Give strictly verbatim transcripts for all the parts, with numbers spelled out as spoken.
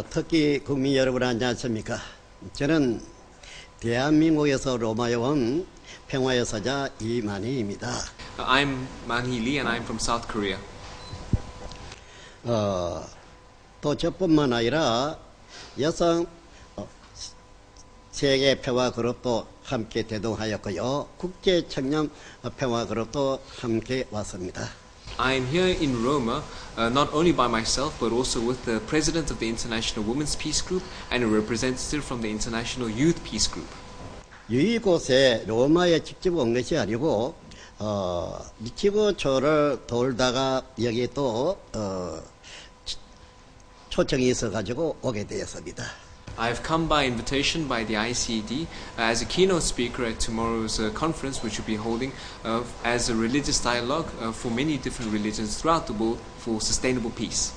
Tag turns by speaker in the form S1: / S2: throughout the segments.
S1: 터키 국민 여러분 안녕하십니까? 저는 대한민국에서 로마에 온 평화의 사자 이만희입니다.
S2: I'm Manhee Lee and I'm from South Korea.
S1: 어, 또 저뿐만 아니라 여성 세계 평화 그룹도 함께 대동하였고요. 국제 청년 평화 그룹도 함께 왔습니다.
S2: I'm here in Roma, uh, not only by myself, but also with the president of the International Women's Peace Group and a representative from the International Youth Peace Group.
S1: 이곳에 로마에 직접 온 것이 아니고 어, 지구촌을 돌다가 여기 또 어, 초청이 있어가지고 오게 되었습니다.
S2: I've come by invitation by the I C E D uh, as a keynote speaker at tomorrow's uh, conference, which we'll be holding uh, as a religious dialogue uh, for many different religions throughout the world for sustainable peace.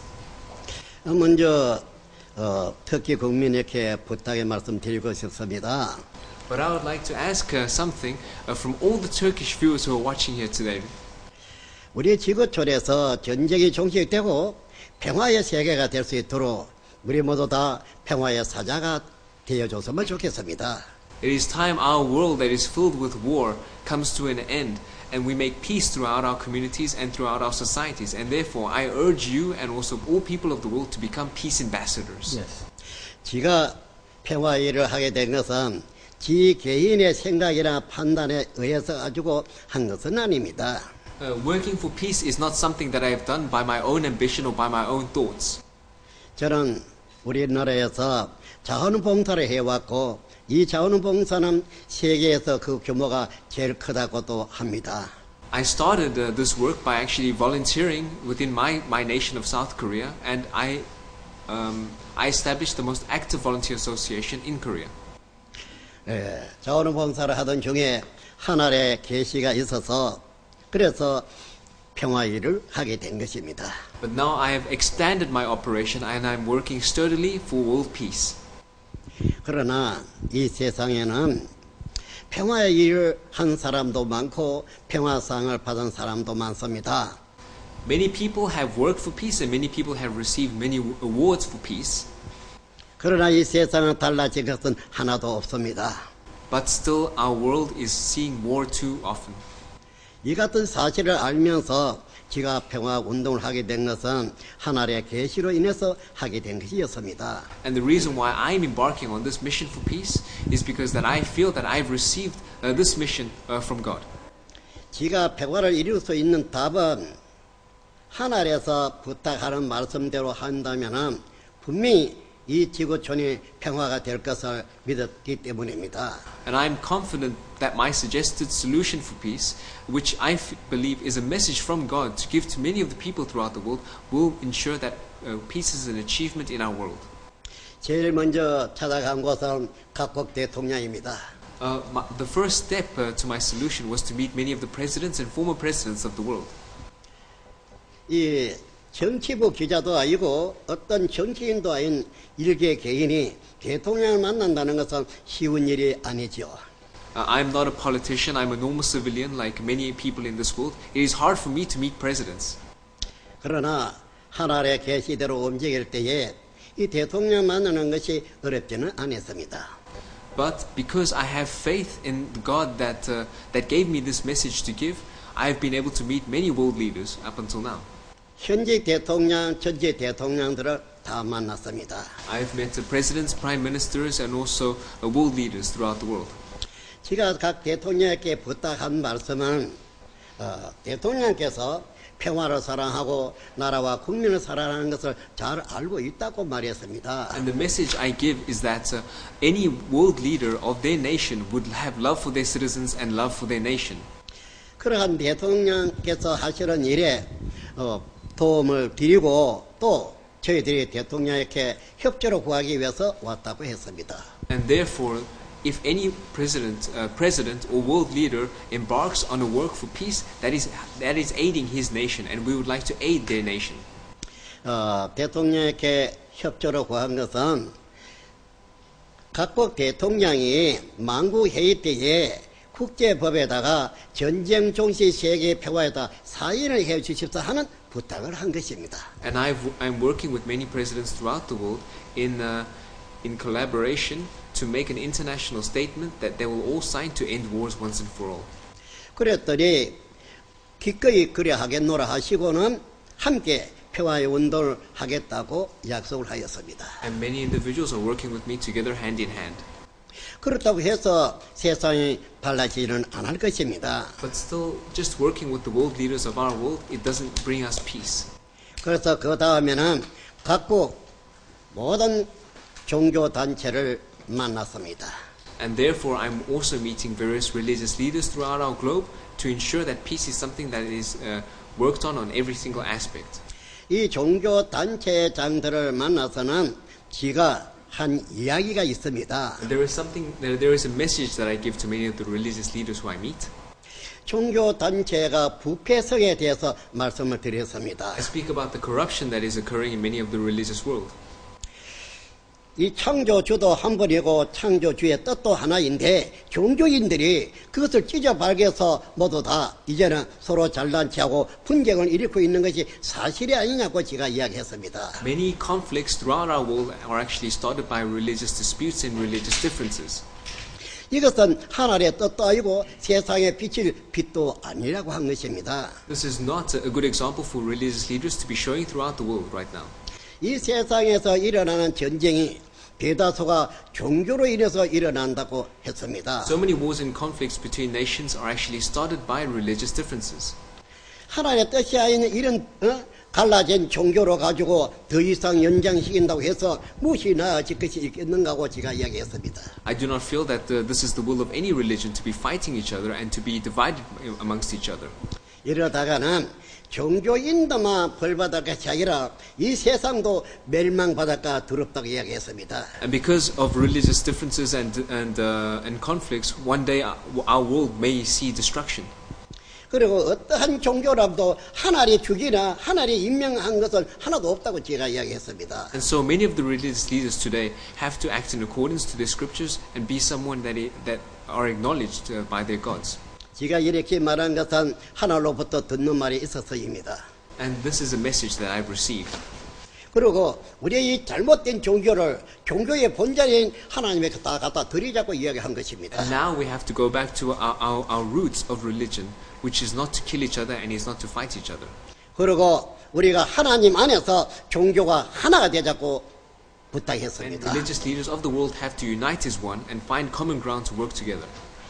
S1: 먼저 어, 터키 국민에게 부탁의 말씀드리고 싶습니다.
S2: But I would like to ask uh, something uh, from all the Turkish viewers who are watching here today.
S1: 우리 지구촌에서 전쟁이 종식되고 평화의 세계가 될 수 있도록 우리 모두 다 평화의 사자가 되어줬으면 좋겠습니다.
S2: It is time our world that is filled with war comes to an end and we make peace throughout our communities and throughout our societies. And therefore, I urge you and also all people of the world to become peace ambassadors.
S1: Yes. 지가 평화 일을 하게 된 것은 지 개인의 생각이나 판단에 의해서 가지고 한 것은 아닙니다.
S2: Uh, working for peace is not something that I have done by my own ambition or by my own thoughts.
S1: 저는 우리나라에서 자원봉사를 해왔고 이 자원봉사는 세계에서 그 규모가 제일 크다고도 합니다.
S2: I started uh, this work by actually volunteering within my, my nation of South Korea, and I, um, I established the most active volunteer association in Korea.
S1: 예, 자원봉사를 하던 중에 하늘의 계시가 있어서 그래서 평화 일을 하게 된 것입니다.
S2: But now I have expanded my operation and I'm working sturdily for world peace.
S1: 그러나 이 세상에는 평화의 일을 한 사람도 많고 평화상을 받은 사람도 많습니다.
S2: Many people have worked for peace and many people have received many awards for peace.
S1: 그러나 이 세상은 달라진 것은 하나도 없습니다.
S2: But still our world is seeing war too often.
S1: 이 같은 사실을 알면서 지가 평화 운동을 하게 된 것은 하나님의 계시로 인해서 하게 된 것이었습니다.
S2: And the reason why I'm embarking on this mission for peace is because that I feel that I've received uh, this mission uh, from God.
S1: 지가 평화를 이룰 수 있는 답은 하나님에서 부탁하는 말씀대로 한다면은 분명히 이 지구촌이 평화가 될 것을 믿었기 때문입니다.
S2: And I'm confident that my suggested solution for peace, which I f- believe is a message from God to give to many of the people throughout the world, will ensure that uh, peace is an achievement in our world.
S1: 제일 먼저 찾아간 곳은 각국 대통령입니다.
S2: Uh, my, the first step uh, to my solution was to meet many of the presidents and former presidents of the world.
S1: 이 정치부 기자도 아니고 어떤 정치인도 아닌 일개 개인이 대통령을 만난다는 것은 쉬운 일이 아니죠.
S2: Uh, I'm not a politician, I'm a normal civilian like many people in this world. It is hard for me to meet presidents.
S1: 그러나 하나님의 계시대로 움직일 때에 이 대통령 만나는 것이 어렵지는 않았습니다.
S2: But because I have faith in God that, uh, that gave me this message to give, I've been able to meet many world leaders up until now.
S1: 현직 대통령, 전직 대통령들을 다 만났습니다.
S2: I've met the presidents, prime ministers, and also uh, world leaders throughout the world.
S1: 제가 각 대통령에게 부탁한 말씀은 어, 대통령께서 평화를 사랑하고 나라와 국민을 사랑하는 것을 잘 알고 있다고 말했습니다.
S2: And the message I give is that uh, any world leader of their nation would have love for their citizens and love for their nation.
S1: 그러한 대통령께서 하시는 일에 어, 도움을 드리고 또 저희들이 대통령에게 협조를 구하기 위해서 왔다고 했습니다.
S2: And therefore, if any president, uh, president or world leader embarks on a work for peace, that is that is aiding his nation, and we would like to aid their nation.
S1: 어, 대통령에게 협조를 구한 것은 각국 대통령이 만국 회의 때에 국제법에다가 전쟁 종시 세계 평화에다 사인을 해 주십사 하는 부탁을 한 것입니다.
S2: And I've, I'm working with many presidents throughout the world in, uh, in collaboration to make an international statement that they will all sign to end wars once and for all.
S1: 그랬더니 기꺼이 그래 하겠노라 하시고는 함께 평화의 운동을 하겠다고 약속을 하였습니다.
S2: And many individuals are working with me together hand in hand.
S1: 그렇다고 해서 세상이 달라지지는 않을 것입니다.
S2: But still, just working with the world leaders of our world, it doesn't bring us peace.
S1: 그래서 그 다음에는 각국 모든 종교 단체를 만났습니다.
S2: And therefore, I'm also meeting various religious leaders throughout our globe to ensure that peace is something that is uh, worked on on every single aspect.
S1: 이 종교 단체장들을 만나서는 지가 한 이야기가 있습니다.
S2: And there is something, there, there is a message that I give to many of the religious leaders who I meet.
S1: 종교 단체가 부패성에 대해서 말씀을 드렸습니다.
S2: I speak about the corruption that is occurring in many of the religious world.
S1: 이 창조주도 한 분이고 창조주의 뜻도 하나인데 종교인들이 그것을 찢어발겨서 모두 다 이제는 서로 잘난체하고 분쟁을 일으키고 있는 것이 사실이 아니냐고 제가 이야기했습니다.
S2: Many conflicts throughout our world are actually started by religious disputes and religious differences.
S1: 이것은 하나님의 뜻도 아니고 세상에 비칠 빛도 아니라고 한 것입니다.
S2: This is not a good example for religious leaders to be showing throughout the world right now.
S1: 이 세상에서 일어나는 전쟁이 대다수가 종교로 인해서 일어난다고 했습니다.
S2: So many wars and conflicts between nations are actually started by religious differences.
S1: 하나님의 뜻이 아닌 이런 어? 갈라진 종교로 가지고 더 이상 연장시킨다고 해서 무엇이 나아질 것이 있겠는가 하고 제가 이야기했습니다.
S2: I do not feel that uh, this is the will of any religion to be fighting each other and to be divided amongst each other.
S1: 이러다가는 종교인도만 벌받을 것이 아니라 이 세상도 멸망받을까 두렵다고 이야기했습니다.
S2: And because of religious differences and and uh, and conflicts, one day our, our world may see destruction.
S1: 그리고 어떠한 종교라도 하나님이 주기나 하나님이 임명한 것은 하나도 없다고 제가 이야기했습니다.
S2: And so many of the religious leaders today have to act in accordance to their scriptures and be someone that i- that are acknowledged uh, by their gods.
S1: 제가 이렇게 말한 것은 하나로부터 듣는 말이 있어서입니다.
S2: And this is a message that I've received.
S1: 그리고 우리의 이 잘못된 종교를 종교의 본자인 하나님에 다 갖다 드리자고 이야기한 것입니다.
S2: And now we have to go back to our, our, our roots of religion, which is not to kill each other and is not to fight each other.
S1: 그리고 우리가 하나님 안에서 종교가 하나가 되자고
S2: And
S1: 부탁했습니다.
S2: religious leaders of the world have to unite as one and find common ground to work together.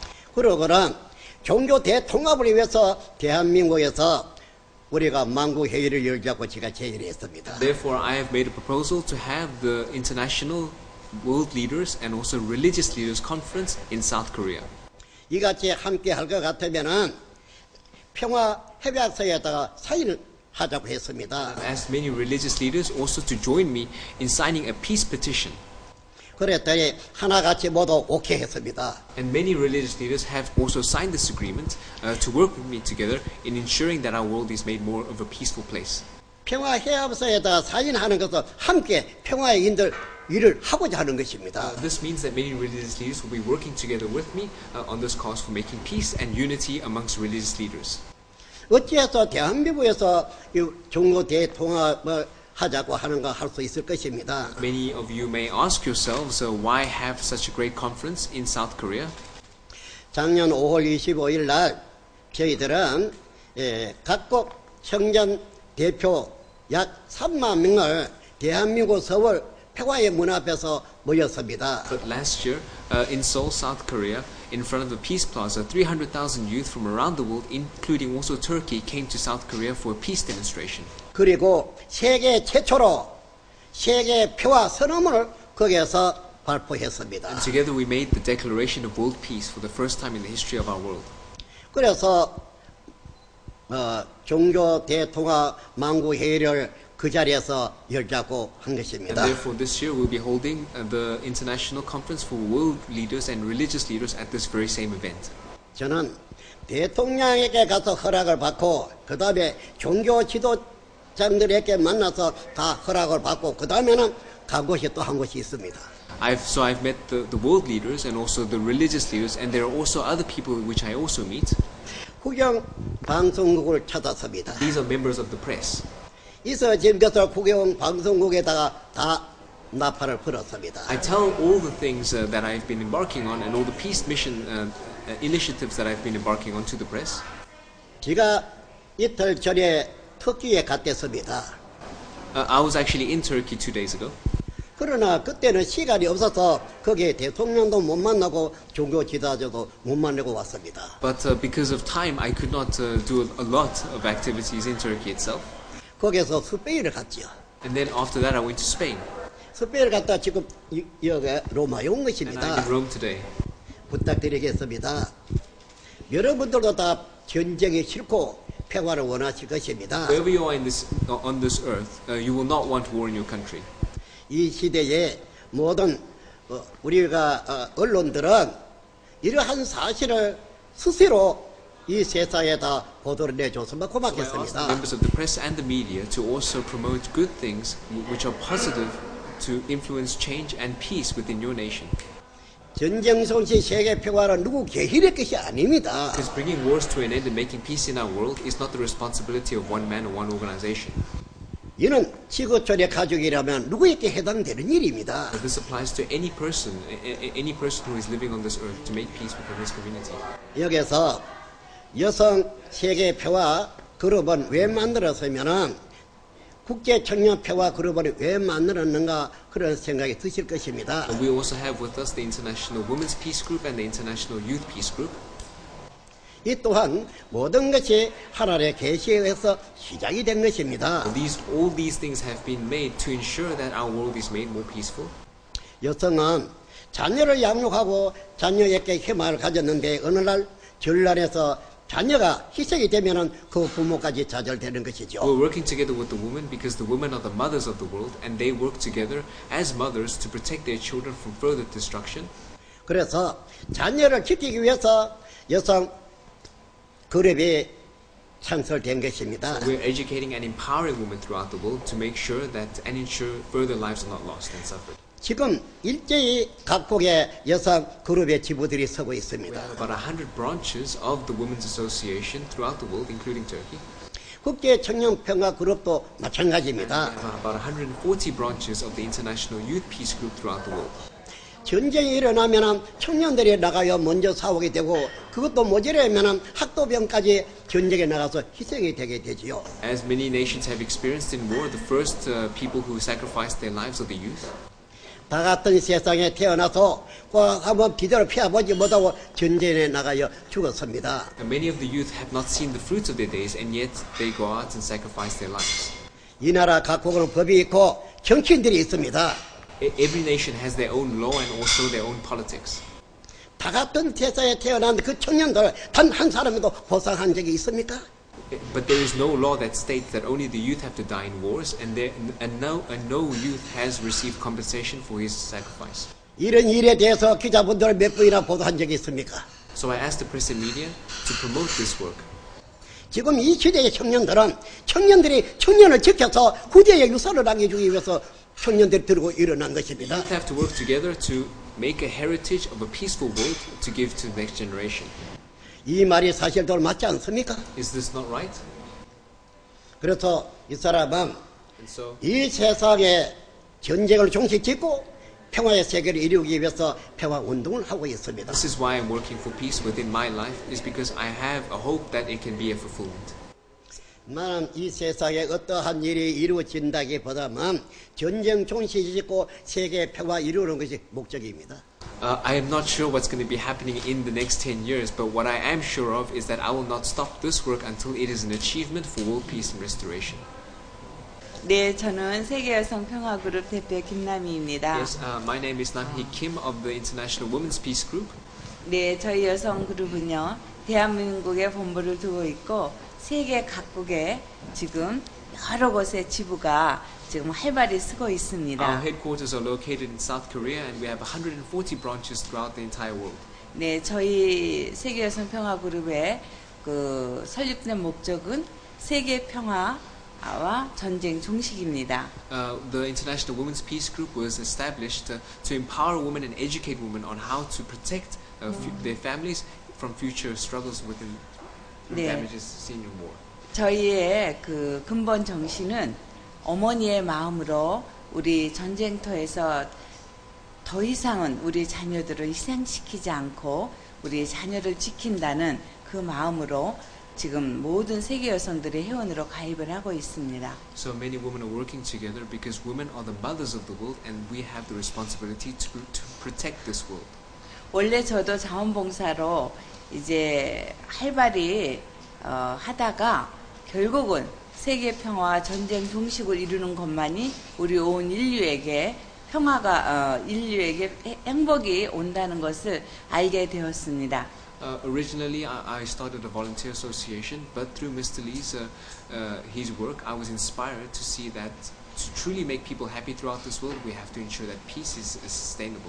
S1: 그러고는 종교 대통합을 위해서 대한민국에서 우리가 만국회의를 열자고 제가 제의를 했습니다.
S2: Therefore, I have made a proposal to have the international world leaders and also religious leaders conference in South Korea.
S1: 이같이 함께 할 것 같으면은 평화 협약서에다가 사인을 하자고 했습니다.
S2: I've asked many religious leaders also to join me in signing a peace petition.
S1: 그랬더니 하나같이 모두 오케이 했습니다.
S2: And many religious leaders have also signed this agreement uh, to work with me together in ensuring that our world is made more of a peaceful place.
S1: 평화 협약서에다 사인하는 것은 함께 평화의 인들 일을 하고자 하는 것입니다.
S2: Uh, this means that many religious leaders will be working together with me uh, on this cause for making peace and unity amongst religious leaders.
S1: 어찌해서 대한민국에서 이 종교 대통합을 하자고 하는 거 할 수 있을 것입니다.
S2: Many of you may ask yourselves, uh, why have such a great conference in South Korea?
S1: 작년 오월 이십오일 날 저희들은 예, 각국 청년 대표 약 삼만 명을 대한민국 서울 평화의 문 앞에서 모였습니다.
S2: But last year, uh, in Seoul, South Korea, in front of the Peace Plaza, three hundred thousand youth from around the world, including also Turkey, came to South Korea for a peace demonstration.
S1: 그리고 세계 최초로 세계 평화 선언문을 거기에서 발표했습니다.
S2: And together we made the Declaration of World Peace for the first time in the history of our world.
S1: 그래서 어, 종교 대통합 만국회의를 그 자리에서 열자고 한
S2: And
S1: 것입니다.
S2: therefore this year we'll be holding uh, the International Conference for World Leaders and Religious Leaders at this very same event.
S1: 저는 대통령에게 가서 허락을 받고 그 다음에 종교 지도자들에게 만나서 다 허락을 받고 그 다음에는 간 곳이 또 한 곳이 있습니다.
S2: I've, so I've met the, the world leaders and also the religious leaders, and there are also other people which I also meet.
S1: 국영 방송국을 찾았습니다.
S2: These are members of the press.
S1: 이서 지금 것을 국영 방송국에다가 다 나팔을 불었습니다.
S2: I tell all the things uh, that I've been embarking on and all the peace mission uh, uh, initiatives that I've been embarking on to the press.
S1: 제가 이틀 전에 터키에 갔댔습니다.
S2: Uh, I was actually in Turkey two days ago.
S1: 그러나 그때는 시간이 없어서 거기에 대통령도 못 만나고 종교 지도자도 못 만나고 왔습니다.
S2: But uh, because of time, I could not uh, do a lot of activities in Turkey itself.
S1: 거기서 스페인을 갔죠.
S2: And then after that, I went to Spain.
S1: 스페인을 갔다 지금 이- 여기 로마에 온
S2: And I'm
S1: 것입니다.
S2: in Rome today.
S1: 부탁드리겠습니다. 여러분들도 다 전쟁이 싫고 평화를 원하실 것입니다.
S2: Wherever you are in this, uh, on this earth, uh, you will not want war in your country.
S1: 이 시대에 모든 어, 우리가 어, 언론들은 이러한 사실을 스스로 이 세상에다 보도를 내줬으면
S2: So I ask the
S1: 고맙겠습니다.
S2: members of the press and the media to also promote good things which are positive to influence change and peace within your nation.
S1: 전쟁 성시 세계 평화는 누구 개인의 것이 아닙니다.
S2: Because bringing wars to an end and making peace in our world is not the responsibility of one man or one organization.
S1: 이는 지구촌의 가족이라면 누구에게 해당되는 일입니다.
S2: But this applies to any person, a- a- any person who is living on this earth to make peace within his community.
S1: 여기서 여성 세계 평화 그룹은 왜 만들었으면은 국제 청년 평화 그룹을 왜 만들었는가 그런 생각이 드실 것입니다.
S2: And we also have with us the International Women's Peace Group and the International Youth Peace Group.
S1: 이 또한 모든 것이 하나님의 계시에 의해서 시작이 된 것입니다.
S2: And these, all these things have been made to ensure that our world is made more peaceful.
S1: 여성은 자녀를 양육하고 자녀에게 희망을 가졌는데 어느 날 전란에서 자녀가 희생이 되면은 그 부모까지 좌절되는 것이죠.
S2: We're working together with the women because the women are the mothers of the world and they work together as mothers to protect their children from further destruction.
S1: 그래서 자녀를 지키기 위해서 여성 그룹이 창설된 것입니다.
S2: We're educating and empowering women throughout the world to make sure that and ensure further lives are not lost and suffered.
S1: 지금 일제히 각국의 여성 그룹의 지부들이 서고
S2: We
S1: 있습니다.
S2: have about one hundred branches of the Women's Association throughout the world, including Turkey.
S1: 국제 청년 평화 그룹도
S2: We
S1: 마찬가지입니다.
S2: have about one hundred forty branches of the International Youth Peace Group throughout the world.
S1: 전쟁이 일어나면 청년들이 나가요 먼저 싸우게 되고 그것도 모자라면 학도병까지 전쟁에 나가서 희생이 되게 되지요.
S2: As many nations have experienced in war, the first uh, people who sacrificed their lives are the youth.
S1: 다 같은 세상에 태어나서 꼭 한번 비디오를 피워보지 못하고 전쟁에 나가요 죽었습니다.
S2: And many of the youth have not seen the fruits of their days, and yet they go out and sacrifice their lives.
S1: 이 나라 각국은 법이 있고 정치인들이 있습니다.
S2: E- Every nation has their own law and also their own politics.
S1: 다 같은 세상에 태어난 그 청년들 단 한 사람에도 보상한 적이 있습니까?
S2: But there is no law that states that only the youth have to die in wars, and, there, and, no, and no youth has received compensation for his sacrifice.
S1: 이런 일에 대해서 기자분들을 몇 번이나 보도한 적이 있습니까?
S2: So I asked the press and media to promote this work.
S1: 지금 이 시대의 청년들은 청년들이 청년을 지켜서 후대에 유산을 남겨주기 위해서 청년들이 들고 일어난 것입니다.
S2: Youth have to work together to make a heritage of a peaceful world to give to the next generation.
S1: 이 말이 사실대로 맞지 않습니까?
S2: Is this not right?
S1: 그래서 이 사람은
S2: And so
S1: 이 세상에 전쟁을 종식 짓고 평화의 세계를 이루기 위해서 평화 운동을 하고 있습니다.
S2: this is why I'm working for peace within my life, is because I have a hope that it can be a fulfillment.
S1: 나는 이 세상에 어떠한 일이 이루어진다기보다는 전쟁 종식 짓고 세계 평화 이루는 것이 목적입니다.
S2: Uh, I am not sure what's going to be happening in the next ten years, but what I am sure of is that I will not stop this work until it is an achievement for world peace and restoration.
S3: 네, 저는 세계여성평화그룹 대표 김남희입니다.
S2: Yes, uh, my name is Nam-hee Kim of the International Women's Peace Group.
S3: 네, 저희 여성그룹은요, 대한민국에 본부를 두고 있고 세계 각국에 지금 여러 곳의 지부가 지금 활발히 쓰고
S2: Our
S3: 있습니다.
S2: headquarters are located in South Korea, and we have one hundred forty branches throughout the entire world.
S3: 네, 저희 세계여성평화그룹의 그 설립된 목적은 세계 평화 전쟁 종식입니다.
S2: Uh, the International Women's Peace Group was established uh, to empower women and educate women on how to protect uh, fu- their families from future struggles within
S3: 네.
S2: damages seen in war.
S3: 저희의 그 근본 정신은 어머니의 마음으로 우리 전쟁터에서 더 이상은 우리 자녀들을 희생시키지 않고 우리 자녀를 지킨다는 그 마음으로 지금 모든 세계 여성들의 회원으로 가입을 하고 있습니다.
S2: So many women are working together because women are the mothers of the world and we have the responsibility to, to protect this world.
S3: 원래 저도 자원봉사로 이제 활발히 어, 하다가 결국은 세계 평화와 전쟁 종식을 이루는 것만이 우리 온 인류에게 평화가 어, 인류에게 행복이 온다는 것을 알게 되었습니다.
S2: Uh, originally, I, I started a volunteer association, but through Mister Lee's uh, uh, his work, I was inspired to see that to truly make people happy throughout this world, we have to ensure that peace is, is sustainable.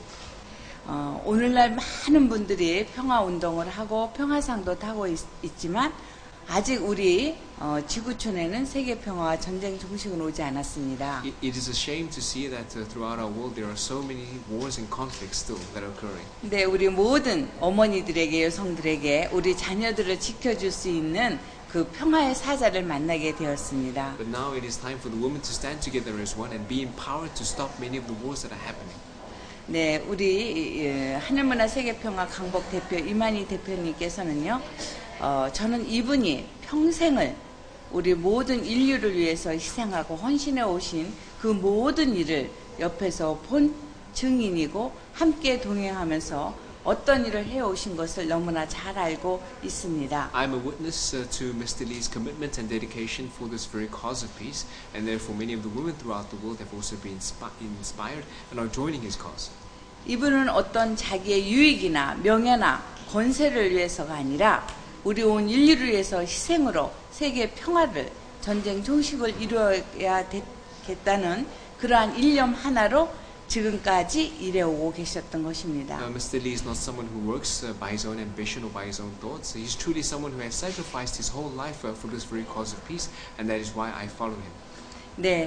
S3: 어, 오늘날 많은 분들이 평화 운동을 하고 평화상도 타고 있, 있지만 아직 우리 어, 지구촌에는 세계 평화와 전쟁 종식은 오지 않았습니다.
S2: It, it is a shame to see that uh, throughout our world there are so many wars and conflicts still that are occurring.
S3: 네, 우리 모든 어머니들에게 여성들에게 우리 자녀들을 지켜줄 수 있는 그 평화의 사자를 만나게 되었습니다.
S2: But now it is time for the women to stand together as one and be empowered to stop many of the wars that are happening.
S3: 네, 우리 예, 하늘문화 세계평화 강복 대표 이만희 대표님께서는요, 어, 저는 이분이 평생을 우리 모든 인류를 위해서 희생하고 헌신해 오신 그 모든 일을 옆에서 본 증인이고 함께 동행하면서 어떤 일을 해오신 것을 너무나 잘 알고 있습니다.
S2: I am a witness uh, to Mister Lee's commitment and dedication for this very cause of peace, and therefore many of the women throughout the world have also been inspi- inspired and are joining his cause.
S3: 이분은 어떤 자기의 유익이나 명예나 권세를 위해서가 아니라 우리 온 인류를 위해서 희생으로 세계 평화를 전쟁 종식을 이루어야 되겠다는 그러한 일념 하나로 지금까지 일해오고 계셨던 것입니다.
S2: Uh, Mister Lee is not someone who works uh, by his own ambition or by his own thoughts. He's truly someone who has sacrificed his whole life uh, for this very cause of peace, and that is why I follow him.
S3: 네,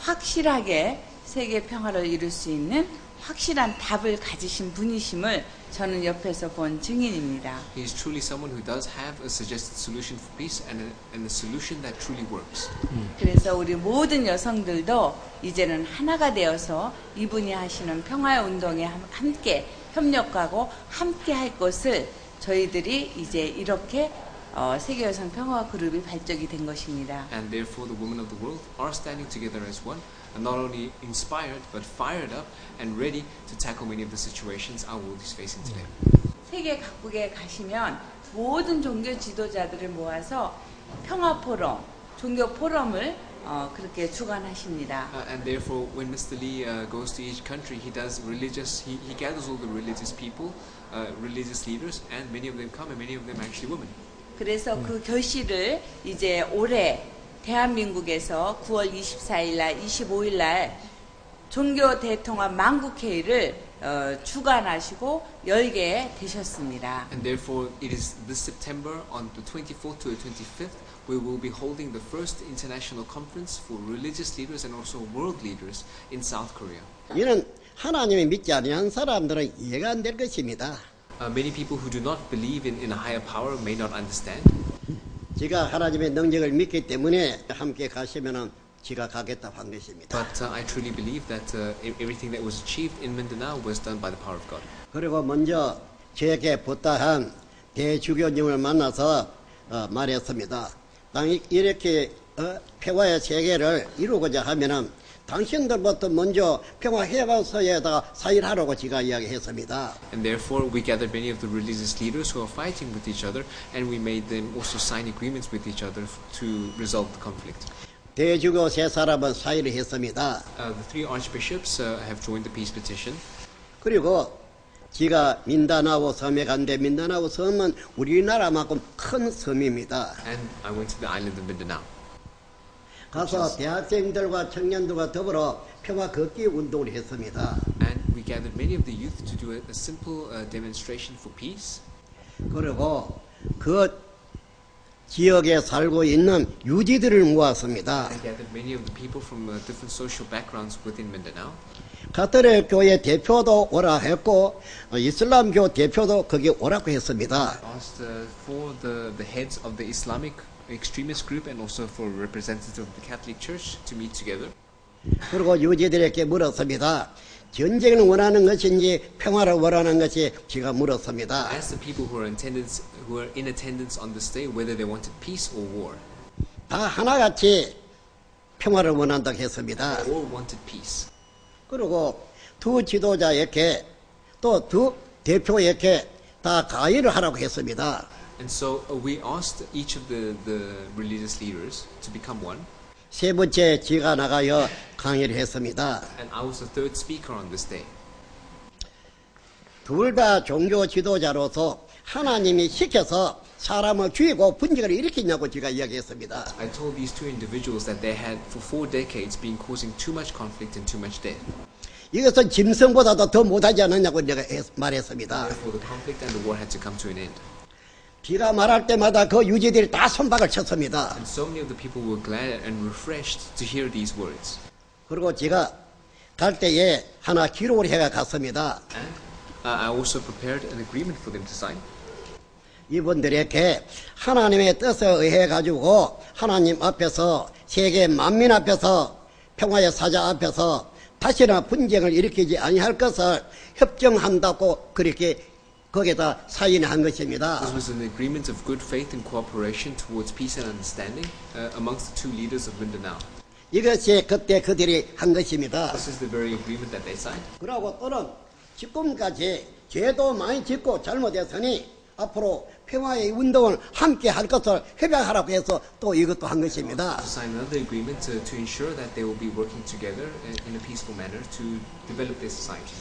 S3: 확실하게 세계 평화를 이룰 수 있는 확실한 답을 가지신 분이심을 저는 옆에서 본 증인입니다.
S2: He is truly someone who does have a suggested solution for peace and a, and a solution that truly works.
S3: 그래서 우리 모든 여성들도 이제는 하나가 되어서 이분이 하시는 평화의 운동에 함께 협력하고 함께 할 것을 저희들이 이제 이렇게 어, 세계 여성 평화 그룹이 발족이 된 것입니다.
S2: And therefore the women of the world are standing together as one, and not only inspired but fired up and ready to tackle many of the situations our world is facing today.
S3: 세계 각국에 가시면 모든 종교 지도자들을 모아서 평화 포럼, 종교 포럼을 어, 그렇게 주관하십니다.
S2: Uh, and therefore, when Mister Lee uh, goes to each country, he does religious. He, he gathers all the religious people, uh, religious leaders, and many of them come, and many of them are actually women.
S3: 그래서 그 결실을 이제 올해 대한민국에서 구월 이십사일 날, 이십오일 날 종교 대통합 만국회의를 어, 주관하시고 열게 되셨습니다.
S2: And therefore, it is this September on the twenty-fourth to the twenty-fifth, we will be holding the first international conference for religious leaders and also world leaders in South Korea.
S1: 이는 하나님을 믿지 않는 사람들은 이해가 안 될 것입니다.
S2: Uh, many people who do not believe in, in a higher power may not understand.
S1: 제가 하나님의 능력을 믿기 때문에 함께 가시면은 제가 가겠다고 한 것입니다.
S2: But uh, I truly believe that uh, everything that was achieved in Mindanao was done by the power of God.
S1: 그리고 먼저 저에게 부탁한 대주교님을 만나서 어, 말했습니다. 당 이렇게 어, 평화의 세계를 이루고자 하면은 당신들부터 먼저 평화해방서에다가 사인하라고 제가 이야기했습니다.
S2: And therefore, we gathered many of the religious leaders who are fighting with each other, and we made them also sign agreements with each other to resolve the conflict.
S1: 대주교 세 사람은 사인을 했습니다.
S2: Uh, the three archbishops uh, have joined the peace petition.
S1: 그리고 제가 민다나오 섬에 갔는데 민다나오 섬은 우리나라만큼 큰 섬입니다.
S2: And I went to the island of Mindanao.
S1: 가서 대학생들과 청년들과 더불어 평화 걷기 운동을 했습니다.
S2: And we gathered many of the youth to do a, a simple uh, demonstration for peace.
S1: 그리고 그 지역에 살고 있는 유지들을 모았습니다.
S2: I gathered many of the people from uh, different social backgrounds within Mindanao.
S1: 가톨릭 교회 대표도 오라 했고 어, 이슬람교 대표도 거기 오라고 했습니다.
S2: I asked uh, for the, the heads of the Islamic extremist group and also for representatives of the Catholic Church to meet together.
S1: 그리고 유지들에게 물었습니다. 전쟁을 원하는 것인지 평화를 원하는 것이 제가 물었습니다.
S2: I asked the people who are in attendance, who are in attendance on this day whether they wanted peace or war.
S1: 다 하나같이 평화를 원한다고 했습니다.
S2: They all wanted peace.
S1: 그리고 두 지도자에게 또 두 대표에게 다 가의를 하라고 했습니다.
S2: And so uh, we asked each of the, the religious leaders to become one.
S1: 세 번째 제가 나가여 강의를 했습니다.
S2: And I was the third speaker on this day.
S1: 둘 다 종교 지도자로서 하나님이 시켜서 사람을 죽이고 분쟁을 일으키냐고 제가 이야기했습니다.
S2: I told these two individuals that they had for four decades been causing too much conflict and too much death.
S1: 이것은 짐승보다도 더 못하지 않느냐고 내가 말했습니다.
S2: Therefore, the conflict and the war had to come to an end.
S1: 비가 말할 때마다 그 유지들이 다 손박을 쳤습니다.
S2: And so many of the people were glad and refreshed to hear these words.
S1: 그리고 제가 갈 때에 하나 기록을 해가 갔습니다.
S2: And uh, I also prepared an agreement for them to sign.
S1: 이분들에게 하나님의 뜻에 의해 가지고 하나님 앞에서 세계 만민 앞에서 평화의 사자 앞에서 다시나 분쟁을 일으키지 아니할 것을 협정한다고 그렇게 거기다 사인한 것입니다.
S2: This was an agreement of good faith and cooperation towards peace and understanding uh, amongst the two leaders of Mindanao.
S1: 이것이 그때 그들이 한 것입니다.
S2: This is the very agreement that they signed.
S1: 그러고 또는 지금까지 죄도 많이 짓고 잘못했으니 앞으로 평화의 운동을 함께 할 것을 협약하라고 해서 또 이것도 한 것입니다.
S2: To sign another agreement to, to ensure that they will be working together in a peaceful manner to develop their society.